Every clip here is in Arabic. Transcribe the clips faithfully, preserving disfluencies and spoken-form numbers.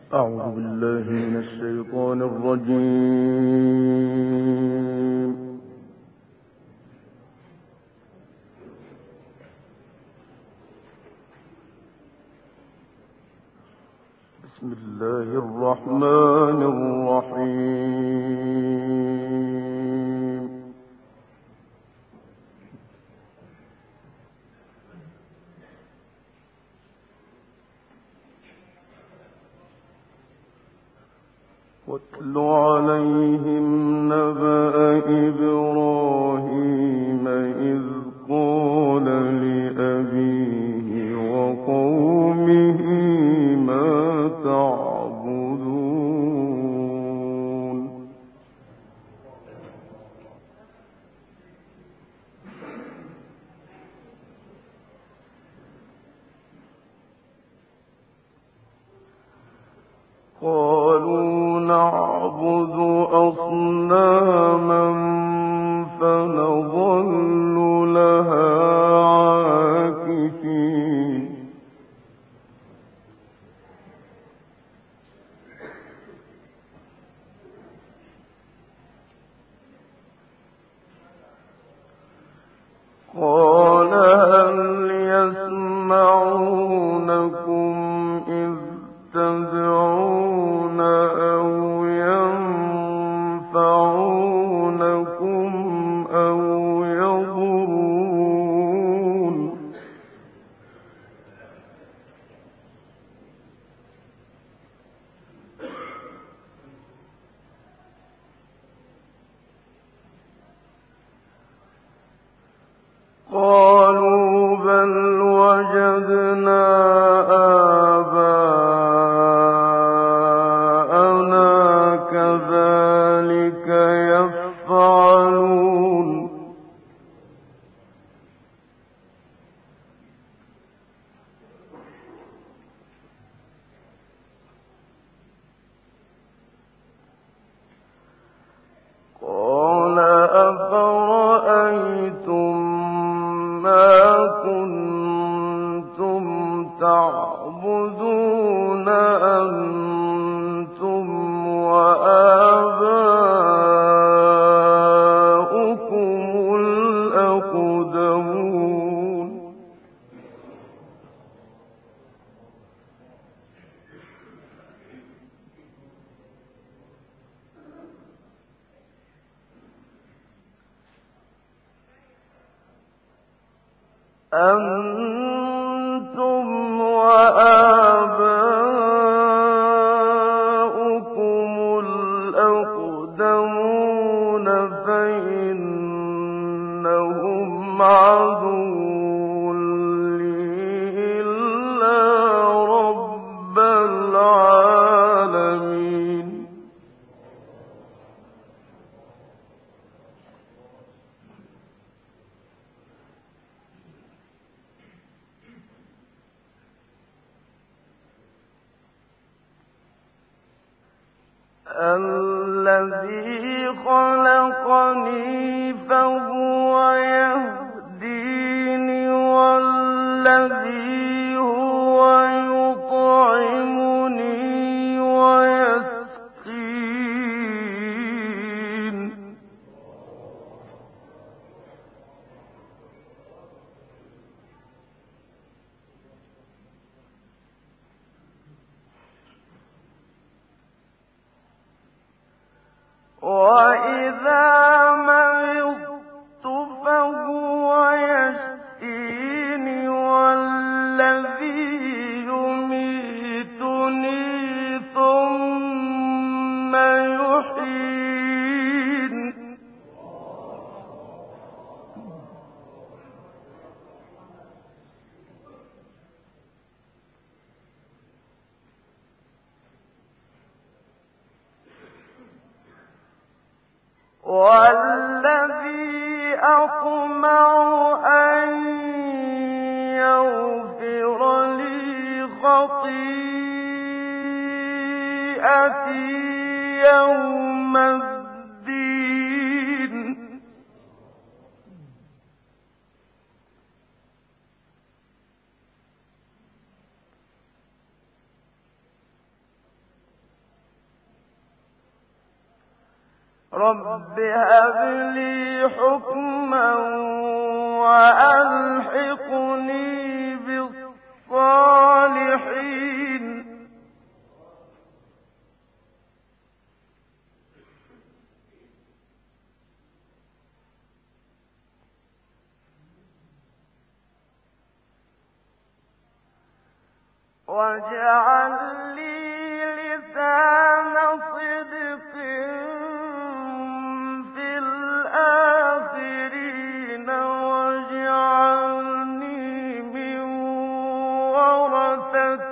أعوذ بالله من الشيطان الرجيم. بسم الله الرحمن الرحيم. واتل عليهم نبأ إبراهيم إذ قال لأبيه وقومه ما تعبدون قالوا نعبد أصناما فنظل لها عاكفين قال هل يسمعونكم إذ تدعون أو ينفعونكم أو يضرون قالوا بل وجدنا آباءنا كذلك يفعلون قال أفرأيتم ما كنتم تعبدون أنتم وآباؤكم الأقدمون أنتم وآباؤكم الأقدمون فإنهم عدو لي إلا رب العالمين الذي خلقني فهو يهديني والذي هو يطعمني ويسقين وإذا مرضت فهو يشفيني والذي يميتني ثم يحيين والذي أطمع أن يغفر لي خطيئتي يوم الدين رب هب لي حكما وألحقني بالصالحين واجعل لي لسان صدق في الآخرين واجعلني من ورثة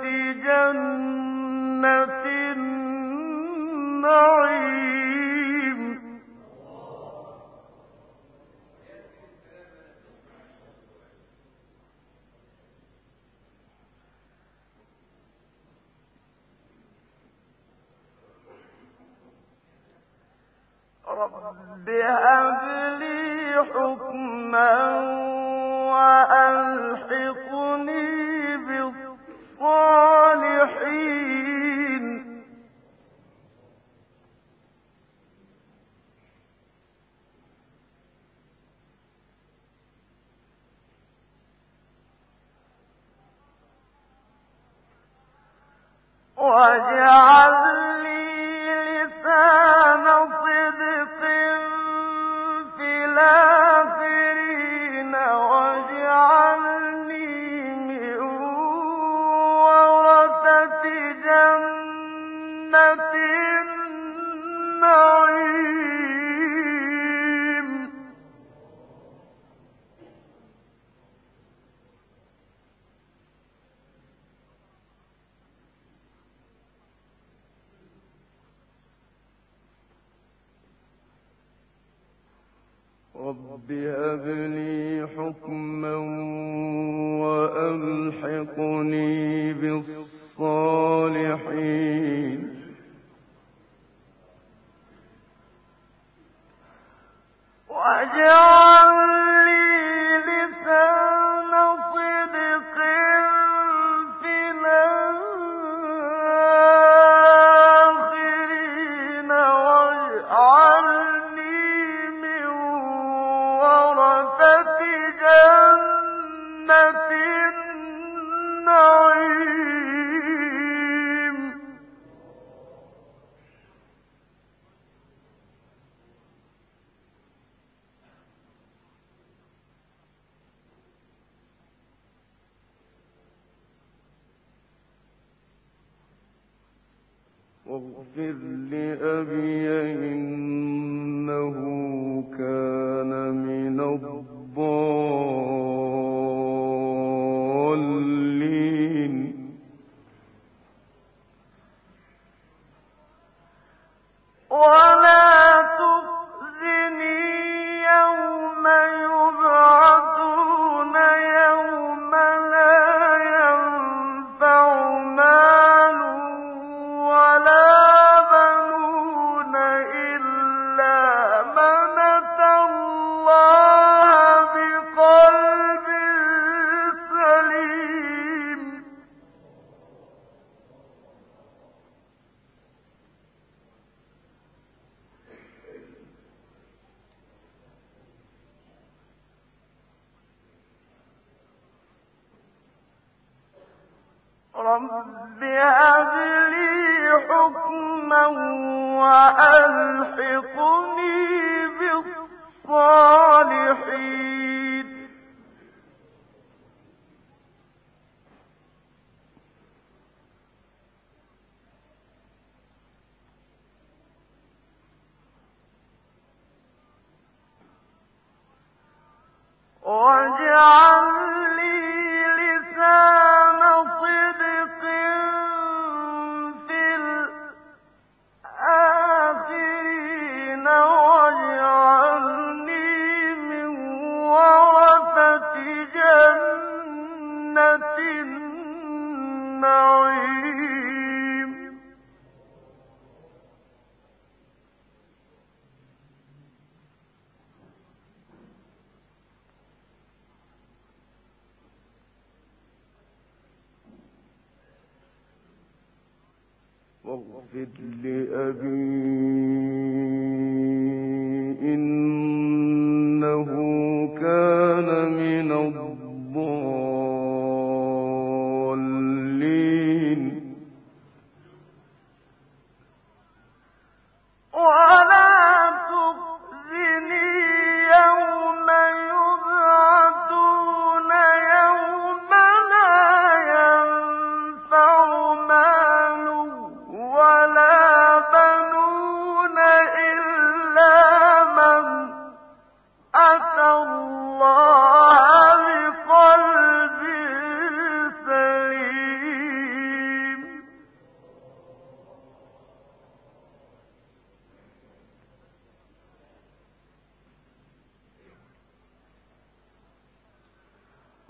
جنة النعيم رب هب لي حكما وألحقني بالصالحين واجعل لي لسان صدق في الآخرين واجعلني من ورثة جنة النعيم رب هب لي حكما وألحقني بالصالحين واجعل لي لسان صدق في الآخرين واجعلني من ورثة جنة النعيم واغفر لأبي إنه كان من الضالين ولا تخزني يوم يبعثون يوم لا ينفع مال ولا بنون إلا من أتى الله بقلب سليم رب هب لي حكما وألحقني بالصالحين واجعل لي لسان صدق في الآخرين واجعلني من ورثة جنة النعيم واغفر لأبي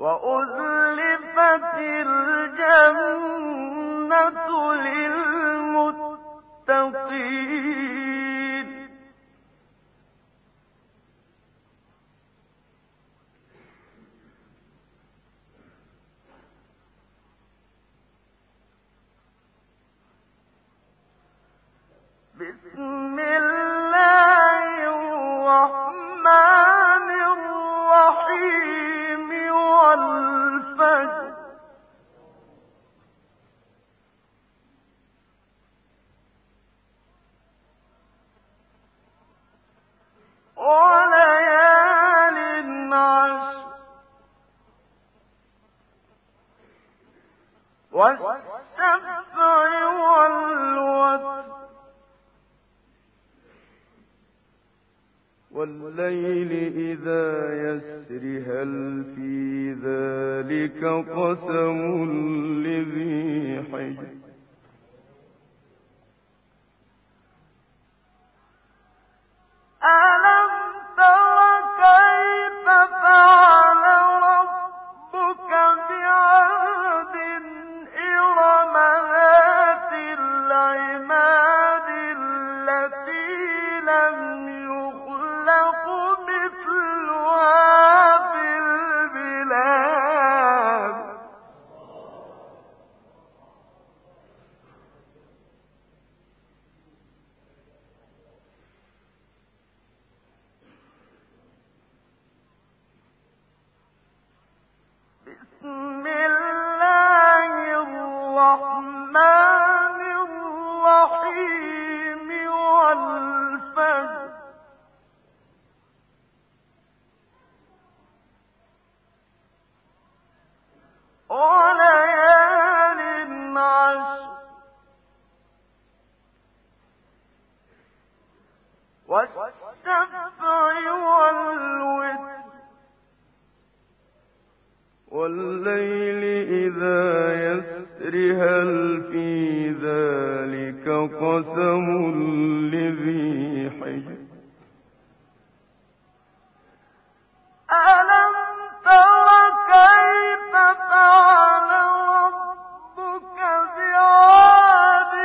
وأزلفت الجنة للمتقين بسم الله الرحمن الرحيم والفجر وليال عشر والسبع والوتر والليل إذا يسر هل في ذلك قسم لذي حجر ألم تر كيف فعل ربك بعاد إرم ذات العماد التي لم يخلق مثلها في البلاد بسم الله الرحمن الرحيم والفجر وليال عشر والسبع والوتر والليل إذا يسر هل في ذلك قسم لذي حجر ألم تر كيف فعل ربك بعاد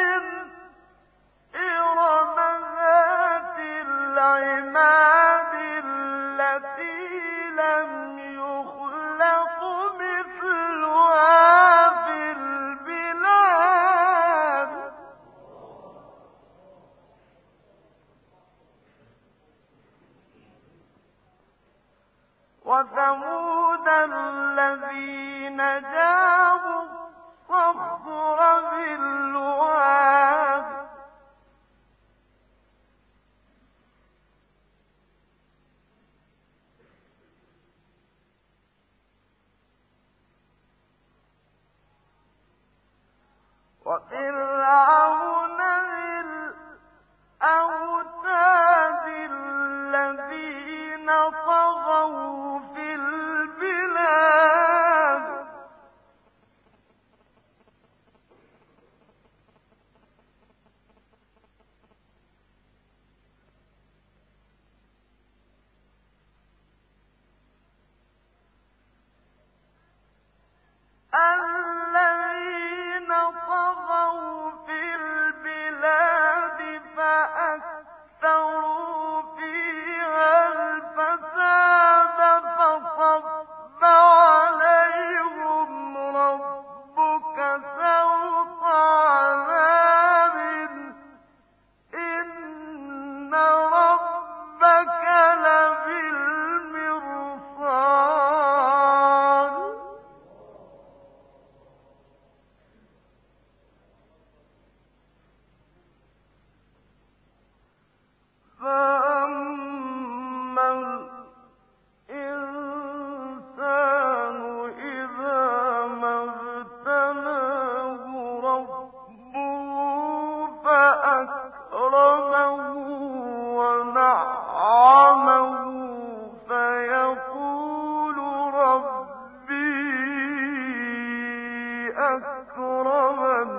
إرم ذات العماد التي لم يخلق مثلها في البلاد وثمود الذين جابوا الصخر بالواد وفرعون ذي الأوتاد الذين طغوا في البلاد الذين طغوا في البلاد فأكثروا فيها الفساد فصب عليهم ربك سوط عذاب إن ربك لبالمرصاد فأما الإنسان إذا ما ابتلاه ربه فأكرمه ونعمه فيقول ربي أكرمن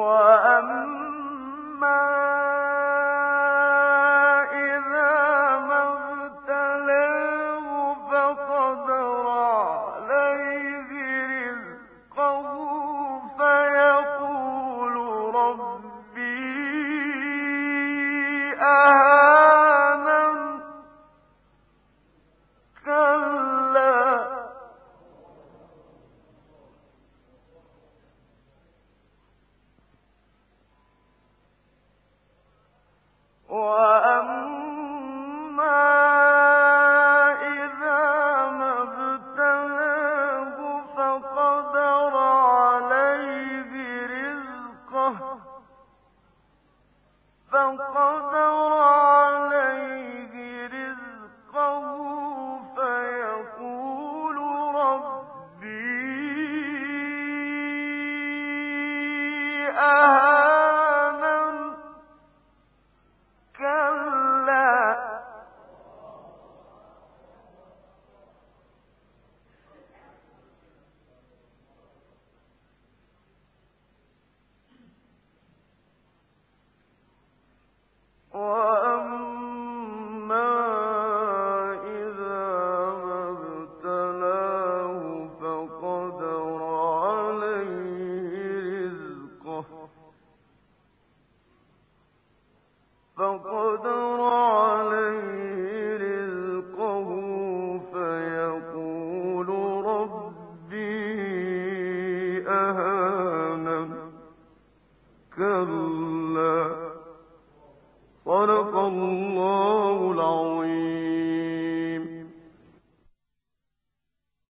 أهل